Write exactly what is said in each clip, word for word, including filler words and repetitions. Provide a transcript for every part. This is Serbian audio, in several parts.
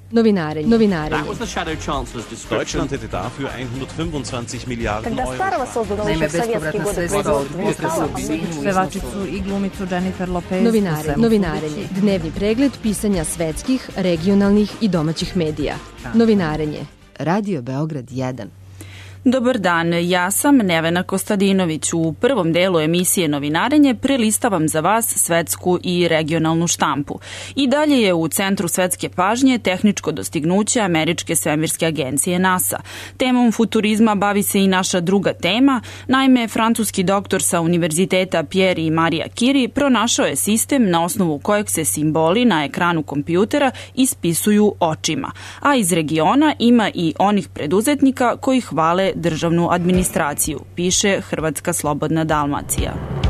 Novinarenje. Novinarenje. Deutschland hätte dafür hundertfünfundzwanzig Milliarden Euro. Naime, bespovratna sredstva od pevačicu i glumicu Jennifer Lopez. Novinarenje. Novinarenje. Dnevni pregled pisanja svetskih, regionalnih i domaćih medija. Novinarenje. Radio Beograd jedan. Dobar dan, ja sam Nevena Kostadinović. U prvom delu emisije Novinarenje prelistavam za vas svetsku i regionalnu štampu. I dalje je u centru svetske pažnje tehničko dostignuće Američke svemirske agencije NASA. Temom futurizma bavi se i naša druga tema. Naime, francuski doktor sa Univerziteta Pierre i Maria Curie pronašao je sistem na osnovu kojeg se simboli na ekranu kompjutera ispisuju očima. A iz regiona ima i onih preduzetnika koji hvale državnu administraciju, piše Hrvatska slobodna Dalmacija.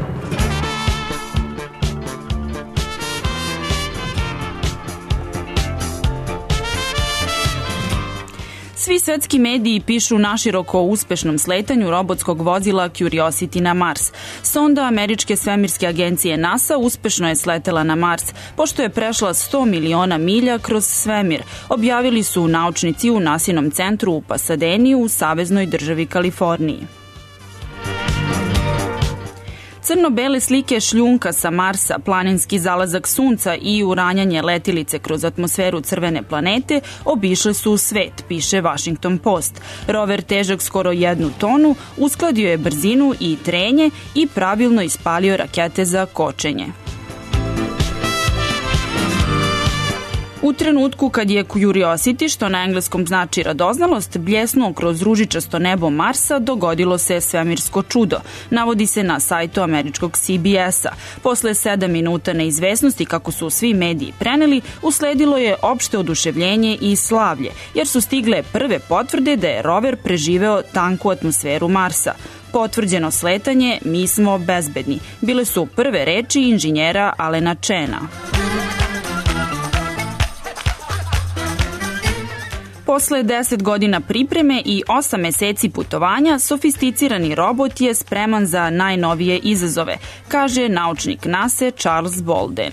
Svi svetski mediji pišu naširoko o uspešnom sletanju robotskog vozila Curiosity na Mars. Sonda Američke svemirske agencije NASA uspešno je sletela na Mars, pošto je prešla sto miliona milja kroz svemir, objavili su naučnici u NASInom centru u Pasadeni u saveznoj državi Kaliforniji. Crno-bele slike šljunka sa Marsa, planinski zalazak sunca i uranjanje letilice kroz atmosferu crvene planete obišle su svet, piše Washington Post. Rover težak skoro jednu tonu uskladio je brzinu i trenje i pravilno ispalio rakete za kočenje. U trenutku kad je Curiosity, što na engleskom znači radoznalost, bljesnuo kroz ružičasto nebo Marsa, dogodilo se svemirsko čudo. Navodi se na sajtu američkog C B S-a. Posle sedam minuta neizvesnosti, kako su svi mediji preneli, usledilo je opšte oduševljenje i slavlje, jer su stigle prve potvrde da je rover preživeo tanku atmosferu Marsa. Potvrđeno sletanje, mi smo bezbedni. Bile su prve reči inženjera Alena Chena. Posle deset godina pripreme i osam meseci putovanja, sofisticirani robot je spreman za najnovije izazove, kaže naučnik NASA Charles Bolden.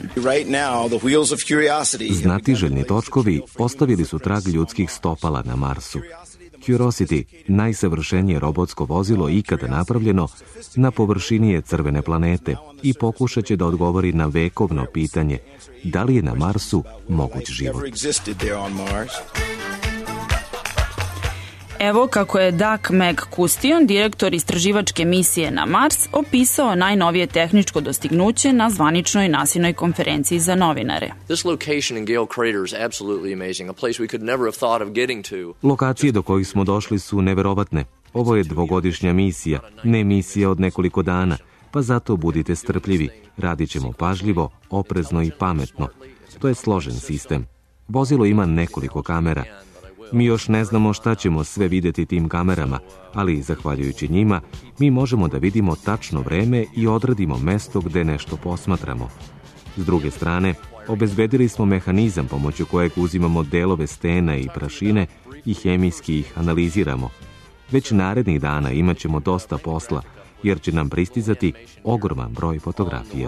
Znatiželjni točkovi postavili su trag ljudskih stopala na Marsu. Curiosity, najsavršenije robotsko vozilo ikada napravljeno, na površini je crvene planete i pokušat će da odgovori na vekovno pitanje da li je na Marsu moguć život. Evo kako je Doug McCuistion, direktor istraživačke misije na Mars, opisao najnovije tehničko dostignuće na zvaničnoj nasinoj konferenciji za novinare. Lokacije do kojih smo došli su neverovatne. Ovo je dvogodišnja misija, ne misija od nekoliko dana, pa zato budite strpljivi. Radit ćemo pažljivo, oprezno i pametno. To je složen sistem. Vozilo ima nekoliko kamera. Mi još ne znamo šta ćemo sve videti tim kamerama, ali zahvaljujući njima mi možemo da vidimo tačno vreme i odredimo mesto gde nešto posmatramo. S druge strane, obezbedili smo mehanizam pomoću kojeg uzimamo delove stena i prašine i hemijski ih analiziramo. Već narednih dana imat ćemo dosta posla, jer će nam pristizati ogroman broj fotografija.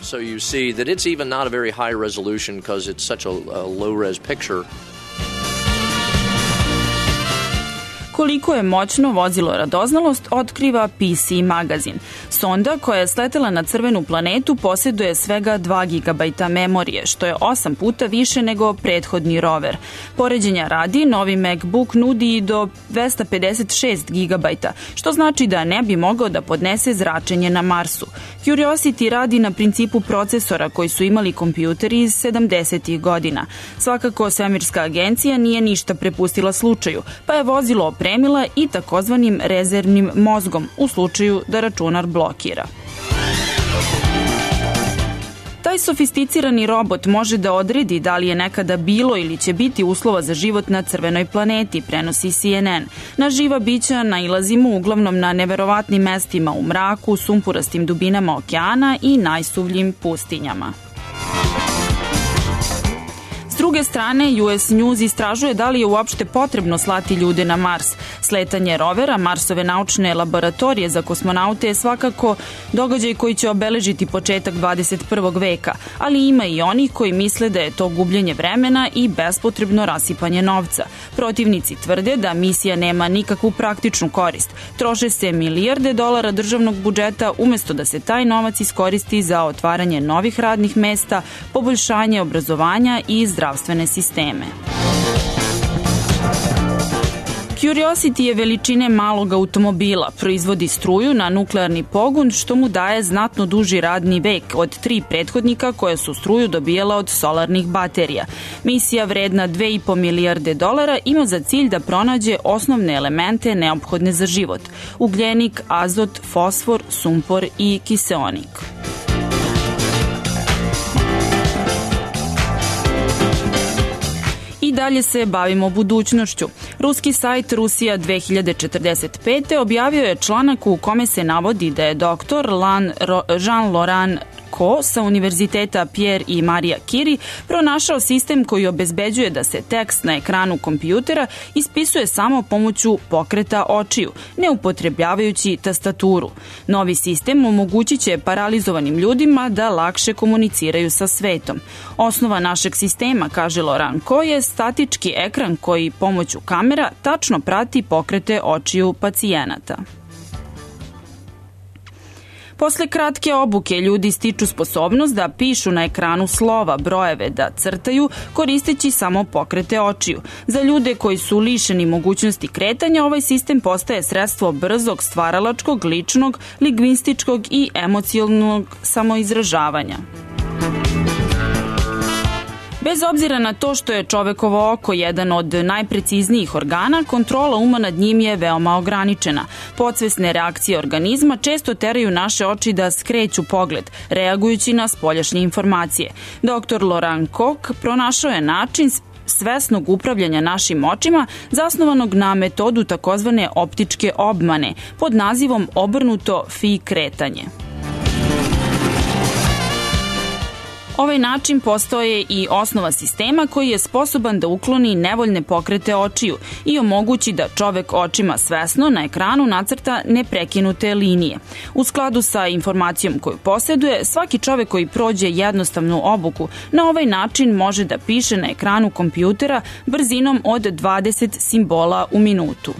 Koliko je moćno vozilo radoznalost otkriva P C magazin. Sonda koja je sletela na crvenu planetu posjeduje svega dva gigabajta memorije, što je osam puta više nego prethodni rover. Poređenja radi, novi MacBook nudi i do dvesta pedeset šest gigabajta, što znači da ne bi mogao da podnese zračenje na Marsu. Curiosity radi na principu procesora koji su imali kompjuteri iz sedamdesetih godina. Svakako, svemirska agencija nije ništa prepustila slučaju, pa je vozilo opremila i takozvanim rezervnim mozgom u slučaju da računar blokira. Taj sofisticirani robot može da odredi da li je nekada bilo ili će biti uslova za život na crvenoj planeti, prenosi C N N. Na živa bića nailazimo uglavnom na neverovatnim mestima u mraku, sumpurastim dubinama okeana i najsuvljim pustinjama. druge strane, U S News istražuje da li je uopšte potrebno slati ljude na Mars. Sletanje rovera Marsove naučne laboratorije za kosmonaute je svakako događaj koji će obeležiti početak dvadeset prvog veka, ali ima i oni koji misle da je to gubljenje vremena i bespotrebno rasipanje novca. Protivnici tvrde da misija nema nikakvu praktičnu korist. Troše se milijarde dolara državnog budžeta umesto da se taj novac iskoristi za otvaranje novih radnih mesta, poboljšanje obrazovanja i zdravstvene sisteme. Curiosity je veličine malog automobila, proizvodi struju na nuklearni pogon što mu daje znatno duži radni vek od tri prethodnika koje su struju dobijala od solarnih baterija. Misija vredna dve i po milijarde dolara ima za cilj da pronađe osnovne elemente neophodne za život: ugljenik, azot, fosfor, sumpor i kiseonik. I dalje se bavimo budućnošću. Ruski sajt Rusija dve hiljade četrdeset pete objavio je članak u kome se navodi da je doktor Jean-Laurent Ko sa univerziteta Pierre i Maria Curie pronašao sistem koji obezbeđuje da se tekst na ekranu kompjutera ispisuje samo pomoću pokreta očiju, ne upotrebljavajući tastaturu. Novi sistem omogućit će paralizovanim ljudima da lakše komuniciraju sa svetom. Osnova našeg sistema, kaže Laurent Ko, je statički ekran koji pomoću kamera tačno prati pokrete očiju pacijenata. Posle kratke obuke ljudi stiču sposobnost da pišu na ekranu slova, brojeve, da crtaju koristeći samo pokrete očiju. Za ljude koji su lišeni mogućnosti kretanja, ovaj sistem postaje sredstvo brzog, stvaralačkog, ličnog, lingvističkog i emocionalnog samoizražavanja. Bez obzira na to što je čovekovo oko jedan od najpreciznijih organa, kontrola uma nad njim je veoma ograničena. Podsvesne reakcije organizma često teraju naše oči da skreću pogled, reagujući na spoljašnje informacije. doktor Laurent Koch pronašao je način svesnog upravljanja našim očima zasnovanog na metodu takozvane optičke obmane pod nazivom obrnuto fi kretanje. Ovaj način postao je i osnova sistema koji je sposoban da ukloni nevoljne pokrete očiju i omogući da čovek očima svesno na ekranu nacrta neprekinute linije. U skladu sa informacijom koju posjeduje, svaki čovek koji prođe jednostavnu obuku na ovaj način može da piše na ekranu kompjutera brzinom od dvadeset simbola u minutu.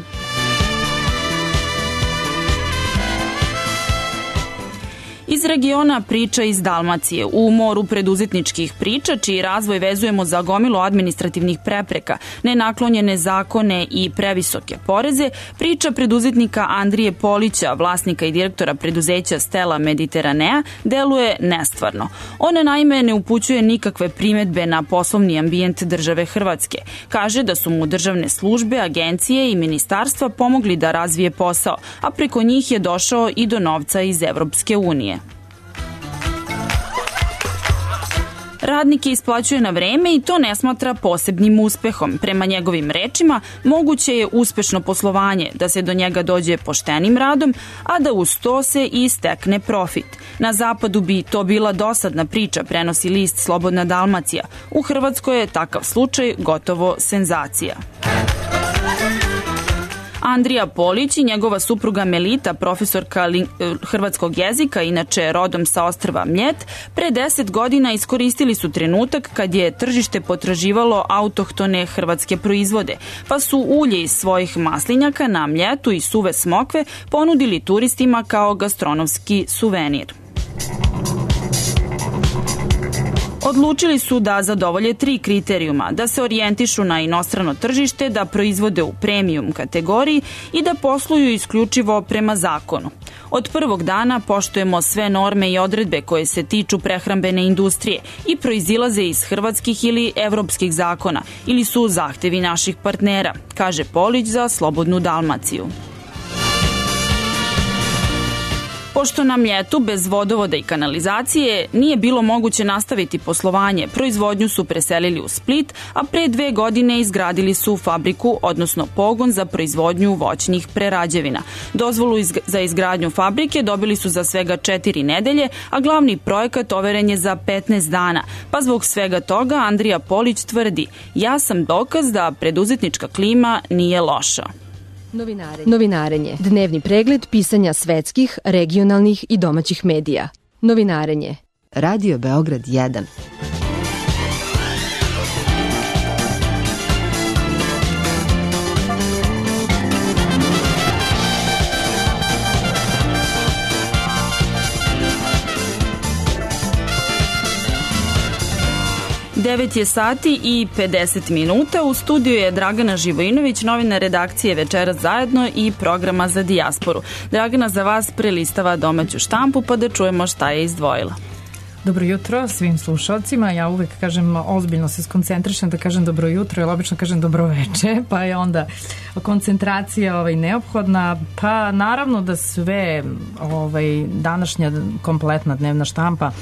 Iz regiona priča iz Dalmacije. U moru preduzetničkih priča, čiji razvoj vezujemo za gomilu administrativnih prepreka, nenaklonjene zakone i previsoke poreze, priča preduzetnika Andrije Polića, vlasnika i direktora preduzeća Stella Mediteranea, deluje nestvarno. Ona naime ne upućuje nikakve primetbe na poslovni ambijent države Hrvatske. Kaže da su mu državne službe, agencije i ministarstva pomogli da razvije posao, a preko njih je došao i do novca iz Evropske unije. Radnike isplaćuje na vreme i to ne smatra posebnim uspehom. Prema njegovim rečima, moguće je uspešno poslovanje, da se do njega dođe poštenim radom, a da uz to se i stekne profit. Na zapadu bi to bila dosadna priča, prenosi list Slobodna Dalmacija. U Hrvatskoj je takav slučaj gotovo senzacija. Andrija Polić i njegova supruga Melita, profesorka hrvatskog jezika, inače rodom sa ostrva Mljet, pre deset godina iskoristili su trenutak kad je tržište potraživalo autohtone hrvatske proizvode, pa su ulje iz svojih maslinjaka na Mljetu i suve smokve ponudili turistima kao gastronomski suvenir. Odlučili su da zadovolje tri kriterijuma: da se orijentišu na inostrano tržište, da proizvode u premium kategoriji i da posluju isključivo prema zakonu. Od prvog dana poštujemo sve norme i odredbe koje se tiču prehrambene industrije i proizilaze iz hrvatskih ili evropskih zakona ili su zahtevi naših partnera, kaže Polić za Slobodnu Dalmaciju. Pošto na Mljetu bez vodovoda i kanalizacije nije bilo moguće nastaviti poslovanje, proizvodnju su preselili u Split, a pre dve godine izgradili su fabriku, odnosno pogon za proizvodnju voćnih prerađevina. Dozvolu za izgradnju fabrike dobili su za svega četiri nedelje, a glavni projekat overen je za petnaest dana. Pa zbog svega toga Andrija Polić tvrdi: ja sam dokaz da preduzetnička klima nije loša. Novinarenje. Novinarenje. Dnevni pregled pisanja svetskih, regionalnih i domaćih medija. Novinarenje. Radio Beograd jedan. devet je sati i pedeset minuta. U studiju je Dragana Živojinović, novinar redakcije Večeras zajedno i programa za dijasporu. Dragana za vas prelistava domaću štampu, pa da čujemo šta je izdvojila. Dobro jutro svim slušalcima. Ja uvek kažem, ozbiljno se skoncentrišem da kažem dobro jutro, jer obično kažem dobro veče, pa je onda koncentracija ovaj, neophodna. Pa naravno da sve ovaj, današnja kompletna dnevna štampa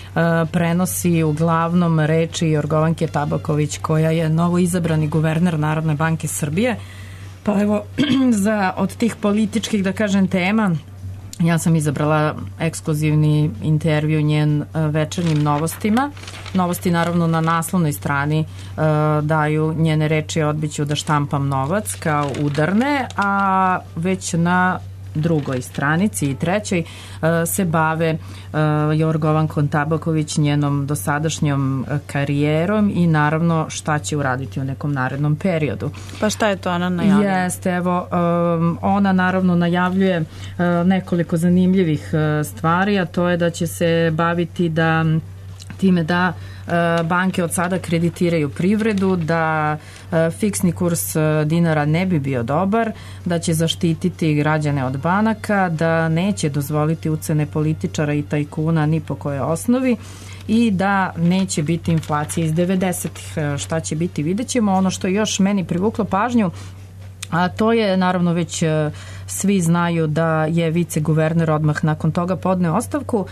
prenosi uglavnom reči Jorgovanke Tabaković, koja je novo izabrani guverner Narodne banke Srbije. Pa evo, za od tih političkih, da kažem, tema, ja sam izabrala ekskluzivni intervju njen Večernjim novostima. Novosti naravno na naslovnoj strani daju njene reči: odbiću da štampam novac kao udarne, a već na drugoj stranici i trećoj se bave Jorgovankom Tabaković, njenom dosadašnjom karijerom i naravno šta će uraditi u nekom narednom periodu. Pa šta je to ona najavljuje? Jeste, evo, ona naravno najavljuje nekoliko zanimljivih stvari, a to je da će se baviti da time da banke od sada kreditiraju privredu, da fiksni kurs dinara ne bi bio dobar, da će zaštititi građane od banaka, da neće dozvoliti ucene političara i tajkuna ni po kojoj osnovi i da neće biti inflacije iz devedesetih. Šta će biti, vidjet ćemo. Ono što je još meni privuklo pažnju, a to je, naravno već svi znaju da je viceguverner odmah nakon toga podneo ostavku,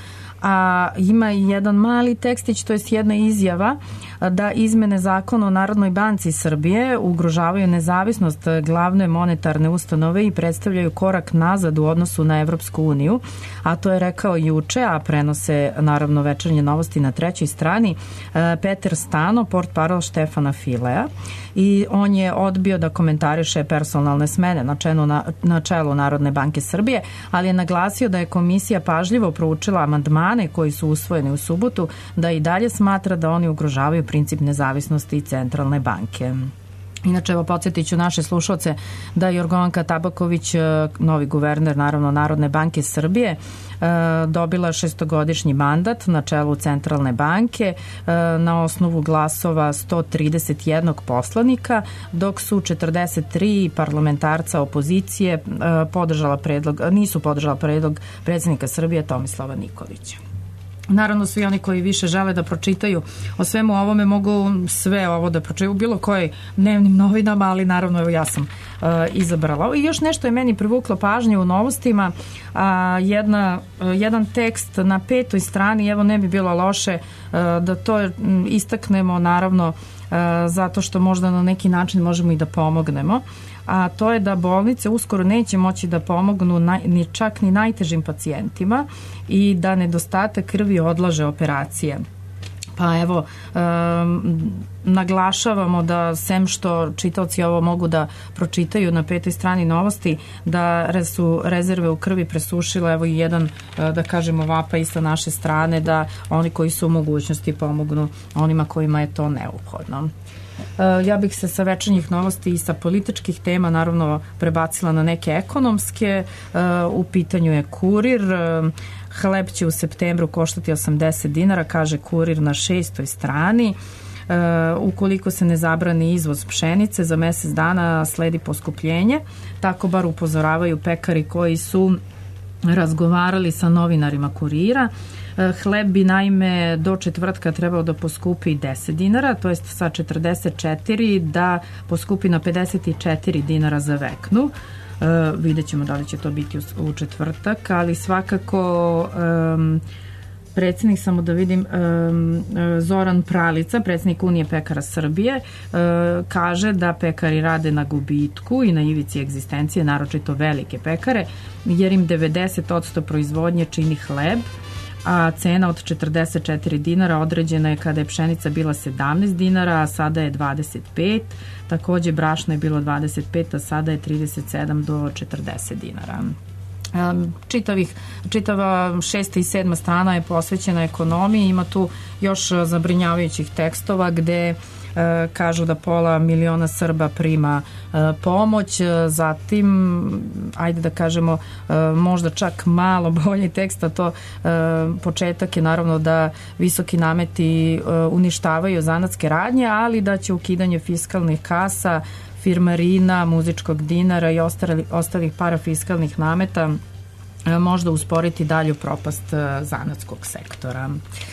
a ima i jedan mali tekstić, to je jedna izjava da izmene zakona o Narodnoj banci Srbije ugrožavaju nezavisnost glavne monetarne ustanove i predstavljaju korak nazad u odnosu na Evropsku uniju, a to je rekao juče, a prenose naravno Večernje novosti na trećoj strani, Peter Stano, portparol Štefana Filea, i on je odbio da komentariše personalne smene na čelu, na, na čelu Narodne banke Srbije, ali je naglasio da je komisija pažljivo proučila amandmane koji su usvojeni u subotu, da i dalje smatra da oni ugrožavaju princip nezavisnosti i centralne banke. Inače, evo, podsjetit ću naše slušalce da je Jorgovanka Tabaković, novi guverner naravno Narodne banke Srbije, dobila šestogodišnji mandat na čelu Centralne banke na osnovu glasova sto trideset jedan poslanika, dok su četrdeset tri parlamentarca opozicije podržala predlog, nisu podržala predlog predsjednika Srbije Tomislava Nikolića. Naravno, svi oni koji više žele da pročitaju o svemu ovome mogu sve ovo da pročitaju u bilo kojoj dnevnim novinama, ali naravno evo ja sam uh, izabrala. I još nešto je meni privuklo pažnju u novostima, a jedna, uh, jedan tekst na petoj strani, evo ne bi bilo loše uh, da to um, istaknemo, naravno uh, zato što možda na neki način možemo i da pomognemo, a to je da bolnice uskoro neće moći da pomognu naj, ni čak ni najtežim pacijentima i da nedostatak krvi odlaže operacije. Pa evo, um, naglašavamo da sem što čitaoci ovo mogu da pročitaju na petoj strani novosti, da su rezerve u krvi presušile, evo i jedan, da kažemo, vapaj sa naše strane, da oni koji su u mogućnosti pomognu onima kojima je to neophodno. Ja bih se sa večernjih novosti i sa političkih tema naravno prebacila na neke ekonomske. U pitanju je Kurir. Hleb će u septembru koštati osamdeset dinara, kaže Kurir na šestoj strani. Ukoliko se ne zabrani izvoz pšenice, za mesec dana sledi poskupljenje. Tako bar upozoravaju pekari koji su razgovarali sa novinarima Kurira. Hleb bi naime do četvrtka trebao da poskupi deset dinara, to jest sa četrdeset četiri da poskupi na pedeset četiri dinara za veknu. vidjet ćemo da li će to biti u četvrtak, ali svakako um, predsjednik, samo da vidim, um, Zoran Pralica, predsjednik Unije pekara Srbije, uh, kaže da pekari rade na gubitku i na ivici egzistencije, naročito velike pekare, jer im devedeset posto proizvodnje čini hleb, a cena od četrdeset četiri dinara određena je kada je pšenica bila sedamnaest dinara, a sada je dvadeset pet. Takođe brašno je bilo dvadeset pet, a sada je trideset sedam do četrdeset dinara. Čitavih, čitava šesta i sedma strana je posvećena ekonomiji, ima tu još zabrinjavajućih tekstova gde kažu da pola miliona Srba prima pomoć, zatim, ajde da kažemo, možda čak malo bolji tekst, a to početak je naravno da visoki nameti uništavaju zanatske radnje, ali da će ukidanje fiskalnih kasa, firmarina, muzičkog dinara i ostali, ostalih parafiskalnih nameta možda usporiti dalju propast zanatskog sektora.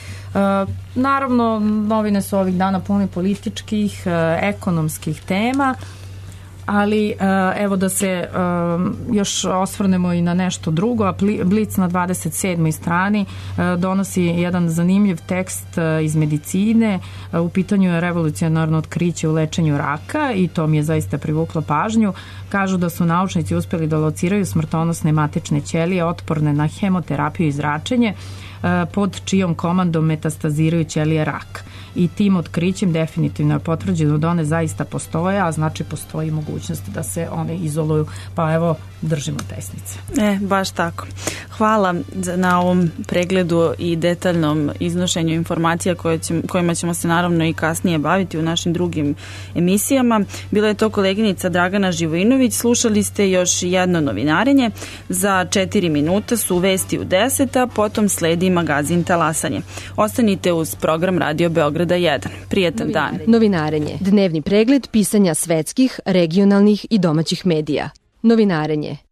Naravno, novine su ovih dana puni političkih, ekonomskih tema, ali evo da se još osvrnemo i na nešto drugo, a Blic na dvadeset sedmoj strani donosi jedan zanimljiv tekst iz medicine. U pitanju je revolucionarno otkriće u lečenju raka i to mi je zaista privuklo pažnju. Kažu da su naučnici uspeli da lociraju smrtonosne matične ćelije otporne na hemoterapiju i zračenje, pod čijom komandom metastaziraju ćelije raka. I tim otkrićem definitivno je potvrđeno da one zaista postoje, a znači postoji mogućnost da se one izoluju. Pa evo, držimo pesnice. E, baš tako. Hvala na ovom pregledu i detaljnom iznošenju informacija koje ćemo, kojima ćemo se naravno i kasnije baviti u našim drugim emisijama. Bila je to koleginica Dragana Živojinović. Slušali ste još jedno novinarenje. Za četiri minuta su vesti u deset, a potom sledi magazin Talasanje. Ostanite uz program Radio Beograda jedan. Prijetan dan. Novinarenje. Dnevni pregled pisanja svetskih, regionalnih i domaćih medija. Novinarenje.